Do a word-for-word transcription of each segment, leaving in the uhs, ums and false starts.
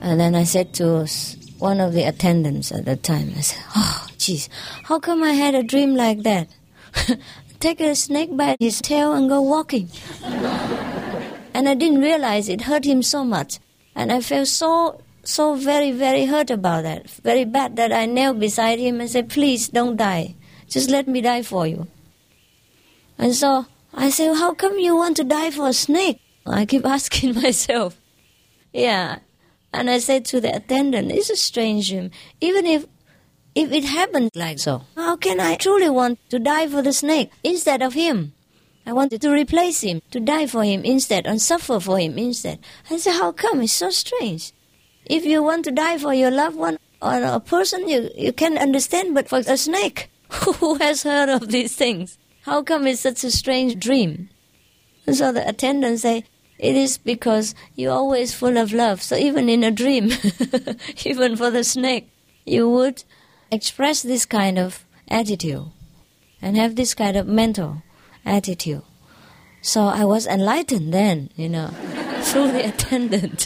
And then I said to one of the attendants at the time, I said, oh, geez, how come I had a dream like that? Take a snake by his tail and go walking. And I didn't realize it hurt him so much. And I felt so, so very, very hurt about that. Very bad that I knelt beside him and said, please don't die. Just let me die for you. And so I said, how come you want to die for a snake? I keep asking myself. Yeah. And I said to the attendant, it's a strange dream. Even if if it happened like so, how can I truly want to die for the snake instead of him? I wanted to replace him, to die for him instead, and suffer for him instead. I said, how come? It's so strange. If you want to die for your loved one or a person, you, you can understand, but for a snake, who has heard of these things? How come it's such a strange dream? And so the attendant say, it is because you're always full of love. So even in a dream, even for the snake, you would express this kind of attitude and have this kind of mental attitude. So I was enlightened then, you know, through the attendant.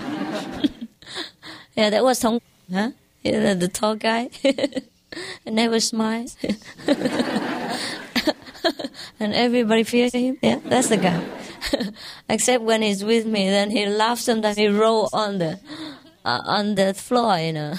Yeah, that was Tong, huh? You know, the tall guy. And never smiles. And everybody fears him. Yeah, that's the guy. Except when he's with me, then he laughs. Sometimes he rolls on the uh, on the floor, you know.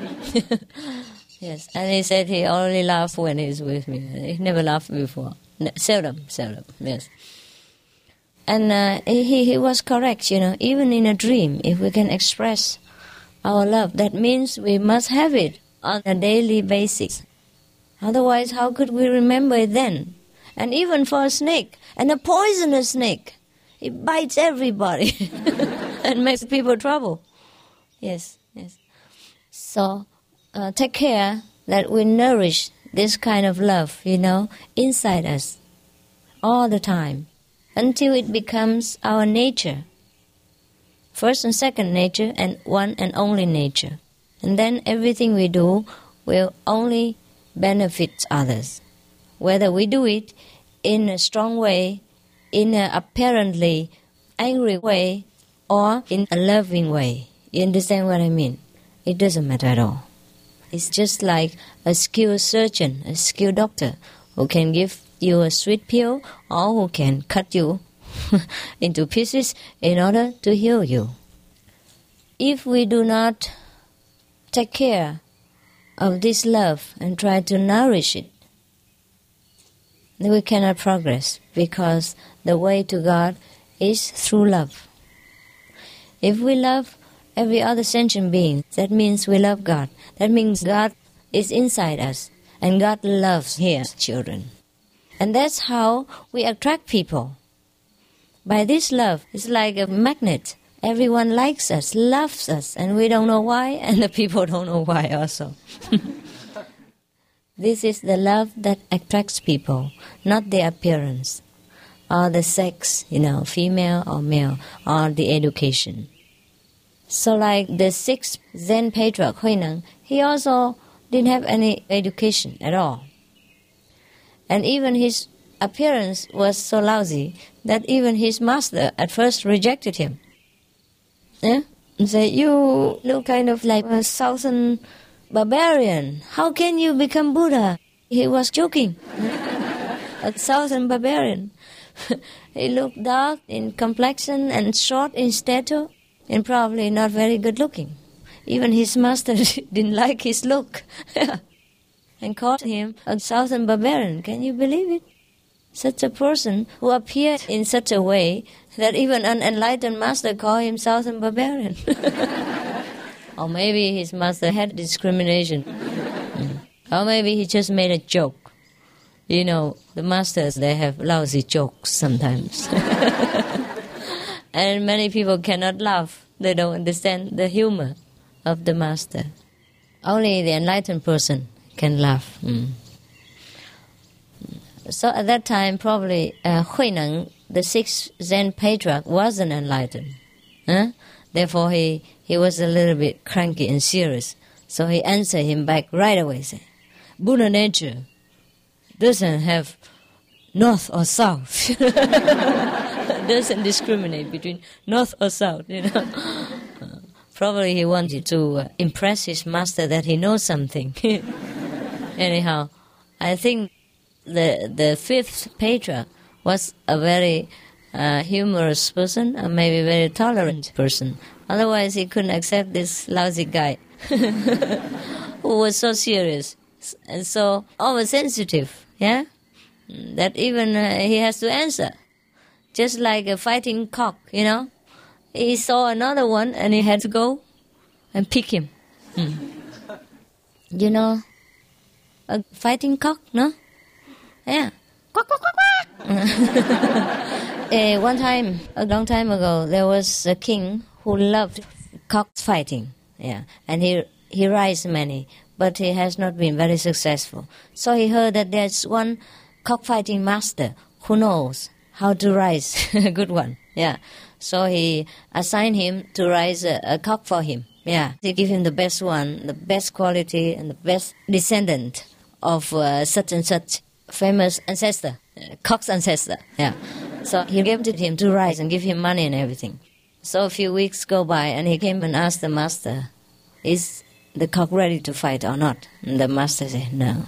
Yes, and he said he only laughs when he's with me. He never laughed before. No, seldom, seldom. Yes. And uh, he he was correct, you know. Even in a dream, if we can express our love, that means we must have it on a daily basis. Otherwise, how could we remember it then? And even for a snake, and a poisonous snake, it bites everybody and makes people trouble. Yes, yes. So uh, take care that we nourish this kind of love, you know, inside us all the time until it becomes our nature. First and second nature and one and only nature. And then everything we do will only benefit others. Whether we do it in a strong way, in an apparently angry way, or in a loving way. You understand what I mean? It doesn't matter at all. It's just like a skilled surgeon, a skilled doctor, who can give you a sweet pill or who can cut you into pieces in order to heal you. If we do not take care of this love and try to nourish it, then we cannot progress, because the way to God is through love. If we love every other sentient being, that means we love God. That means God is inside us, and God loves His children. And that's how we attract people. By this love, it's like a magnet. Everyone likes us, loves us, and we don't know why, and the people don't know why also. This is the love that attracts people, not the appearance, or the sex, you know, female or male, or the education. So like the sixth Zen patriarch, Huineng, he also didn't have any education at all. And even his appearance was so lousy that even his master at first rejected him. Yeah? And said, you look kind of like a southern barbarian. How can you become Buddha? He was joking. A southern barbarian. He looked dark in complexion and short in stature and probably not very good looking. Even his master didn't like his look. And called him a southern barbarian. Can you believe it? Such a person who appeared in such a way that even an enlightened master called him southern barbarian. Or maybe his master had discrimination. Mm. Or maybe he just made a joke. You know, the masters, they have lousy jokes sometimes. And many people cannot laugh. They don't understand the humor of the master. Only the enlightened person can laugh. Mm. So at that time, probably uh, Huineng, the sixth Zen patriarch, wasn't enlightened. Huh? Therefore, he, he was a little bit cranky and serious. So he answered him back right away, saying, Buddha nature doesn't have north or south. Doesn't discriminate between north or south, you know. Probably he wanted to uh, impress his master that he knows something. Anyhow, I think the the fifth patriarch was a very uh, humorous person, or maybe a very tolerant person. Otherwise, he couldn't accept this lousy guy who was so serious and so oversensitive, yeah? That even uh, he has to answer. Just like a fighting cock, you know? He saw another one and he had to go and pick him. Mm. You know, a fighting cock, no? Yeah. Quack, quack, quack, quack. uh, one time, a long time ago, there was a king who loved cockfighting. Yeah, and he he raised many, but he has not been very successful. So he heard that there's one cockfighting master who knows how to raise a good one. Yeah, so he assigned him to raise a, a cock for him. Yeah, they give him the best one, the best quality, and the best descendant of uh, such and such famous ancestor, uh, cock's ancestor. Yeah, so he gave it to him to raise and give him money and everything. So a few weeks go by, and he came and asked the master, "Is the cock ready to fight or not?" And the master said, "No,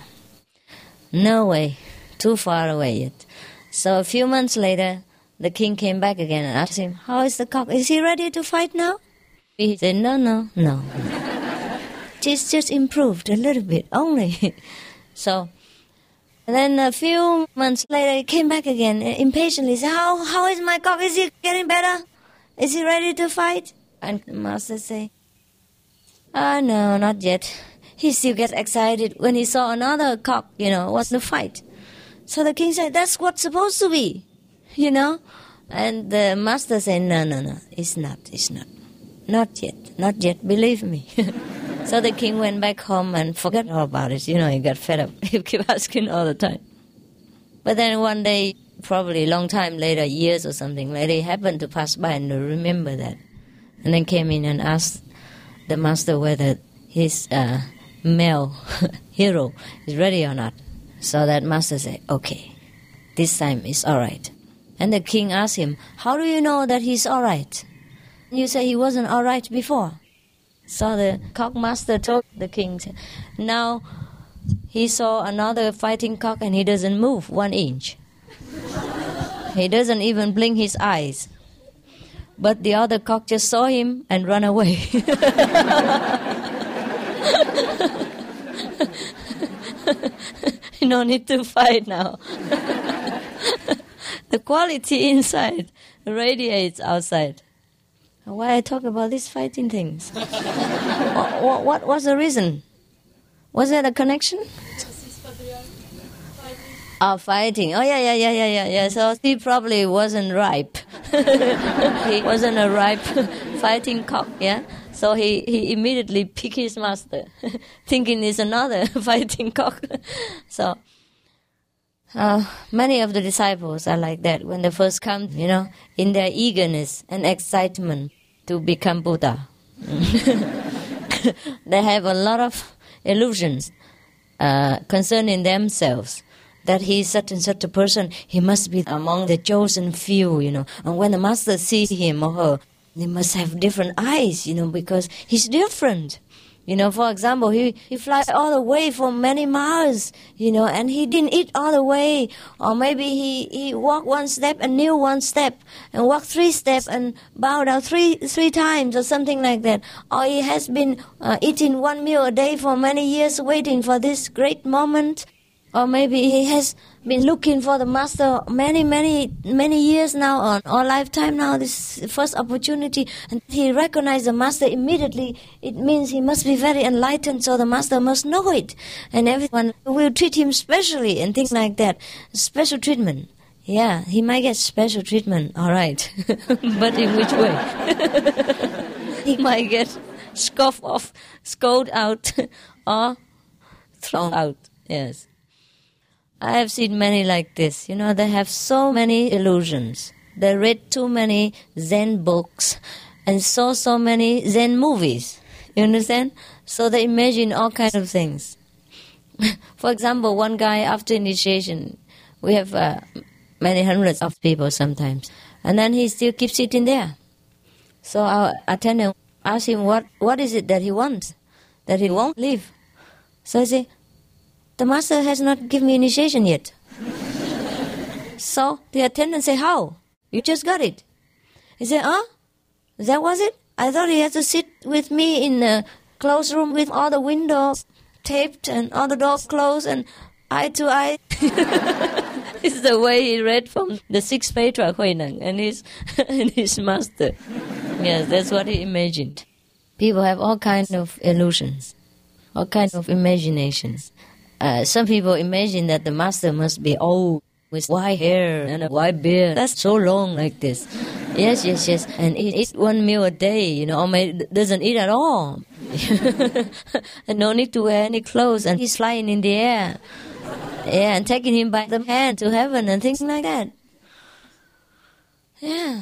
no way, too far away yet." So a few months later, the king came back again and asked him, "How is the cock? Is he ready to fight now?" He said, "No, no, no. It's just improved a little bit only." So then a few months later, he came back again impatiently. Said, "How how is my cock? Is he getting better? Is he ready to fight?" And the master said, "Ah, no, not yet." He still gets excited when he saw another cock, you know, wants to fight. So the king said, "That's what's supposed to be, you know." And the master said, "No, no, no, it's not, it's not. Not yet, not yet, believe me." So the king went back home and forgot all about it. You know, he got fed up. He kept asking all the time. But then one day, probably a long time later, years or something later, he happened to pass by and remember that. And then came in and asked the master whether his uh, male hero is ready or not. So that master said, "Okay, this time it's all right." And the king asked him, "How do you know that he's all right? You say he wasn't all right before." So the cock master told the king, now he saw another fighting cock and he doesn't move one inch. He doesn't even blink his eyes. But the other cock just saw him and ran away. No need to fight now. The quality inside radiates outside. Why I talk about these fighting things? what, what, what was the reason? Was there a connection? Oh, fighting. Oh, yeah, yeah, yeah, yeah, yeah, yeah. So he probably wasn't ripe. He wasn't a ripe fighting cock, yeah? So he, he immediately picked his master, thinking it's another fighting cock. So uh, many of the disciples are like that when they first come, you know, in their eagerness and excitement to become Buddha. They have a lot of illusions uh, concerning themselves. That he is such and such a person, he must be among the chosen few, you know. And when the master sees him or her, they must have different eyes, you know, because he's different. You know, for example, he, he flies all the way for many miles, you know, and he didn't eat all the way. Or maybe he, he walked one step and knew one step, and walked three steps and bowed down three three times or something like that. Or he has been uh, eating one meal a day for many years, waiting for this great moment. Or maybe he has been looking for the master many, many, many years now, or, or lifetime now, this first opportunity, and he recognized the master immediately. It means he must be very enlightened, so the master must know it. And everyone will treat him specially and things like that. Special treatment. Yeah, he might get special treatment, all right. But in which way? He might get scoffed off, scolded out, or thrown out. Yes. I have seen many like this. You know, they have so many illusions. They read too many Zen books and saw so many Zen movies. You understand? So they imagine all kinds of things. For example, one guy after initiation, we have uh, many hundreds of people sometimes, and then he still keeps sitting there. So our attendant ask him what, what is it that he wants, that he won't leave. So I say, the master has not given me initiation yet. So the attendant say, how? You just got it. He said, huh? That was it? I thought he had to sit with me in a closed room with all the windows taped and all the doors closed and eye to eye. It's the way he read from the sixth patriarch Huineng and his, and his master. Yes, that's what he imagined. People have all kinds of illusions, all kinds of imaginations. Uh, some people imagine that the master must be old, with white hair and a white beard. That's so long like this. Yes, yes, yes. And he eats one meal a day, you know, or maybe doesn't eat at all. And no need to wear any clothes. And he's flying in the air. Yeah, and taking him by the hand to heaven and things like that. Yeah.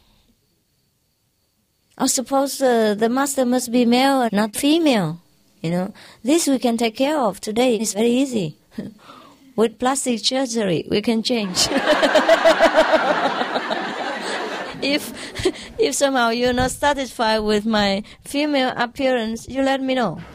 I suppose uh, the master must be male and not female. You know, this we can take care of today. It's very easy. With plastic surgery, we can change. if if somehow you're not satisfied with my female appearance, you let me know.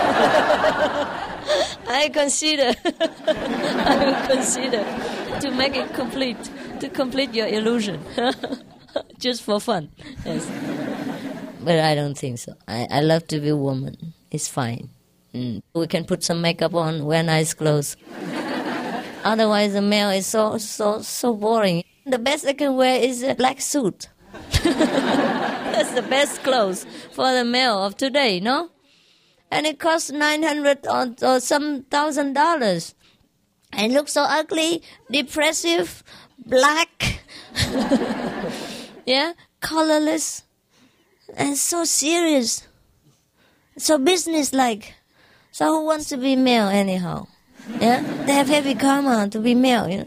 I consider, I will consider to make it complete, to complete your illusion, just for fun. Yes. But I don't think so. I, I love to be a woman. It's fine. Mm. We can put some makeup on, wear nice clothes. Otherwise, the male is so so so boring. The best I can wear is a black suit. That's the best clothes for the male of today, no? And it costs nine hundred or, or some thousand dollars, and it looks so ugly, depressive, black, yeah, colorless, and so serious, so businesslike. So who wants to be male anyhow? Yeah, they have heavy karma to be male, you know.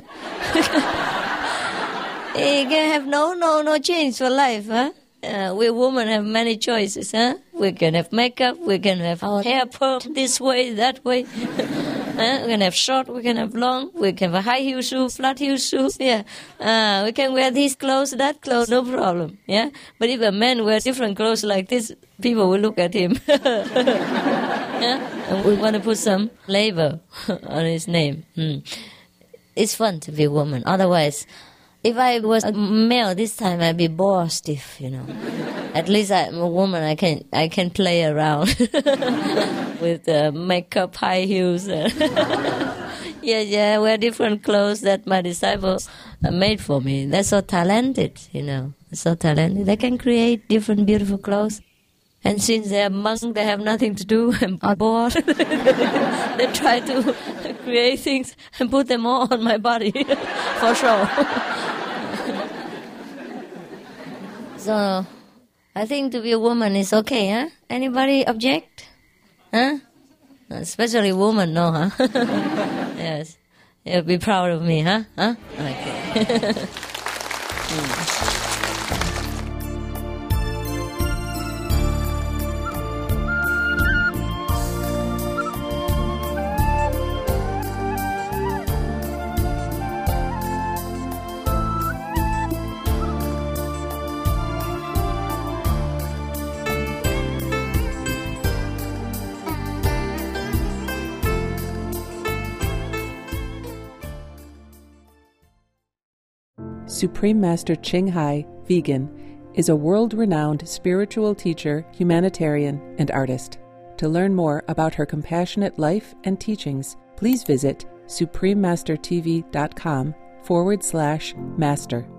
You can have no, no, no change for life, huh? Uh, we women have many choices, huh? We can have makeup, we can have our hair permed this way, that way. uh, we can have short, we can have long, we can have a high heel shoe, flat heel shoe, yeah. Uh, we can wear these clothes, that clothes, no problem, yeah? But if a man wears different clothes like this, people will look at him. Yeah? And we want to put some label on his name. Hmm. It's fun to be a woman. Otherwise, if I was a male this time, I'd be bored stiff, you know. At least I'm a woman. I can I can play around with uh, makeup, high heels. yeah, yeah. I wear different clothes that my disciples made for me. They're so talented, you know. They're so talented. They can create different beautiful clothes. And since they're monks, they have nothing to do and are bored. They try to create things and put them all on my body, for sure. So, I think to be a woman is okay, huh? Anybody object? Huh? Especially woman, no, huh? Yes. You'll be proud of me, huh? Huh? Okay. mm. Supreme Master Ching Hai, vegan, is a world-renowned spiritual teacher, humanitarian, and artist. To learn more about her compassionate life and teachings, please visit suprememastertv.com forward slash master.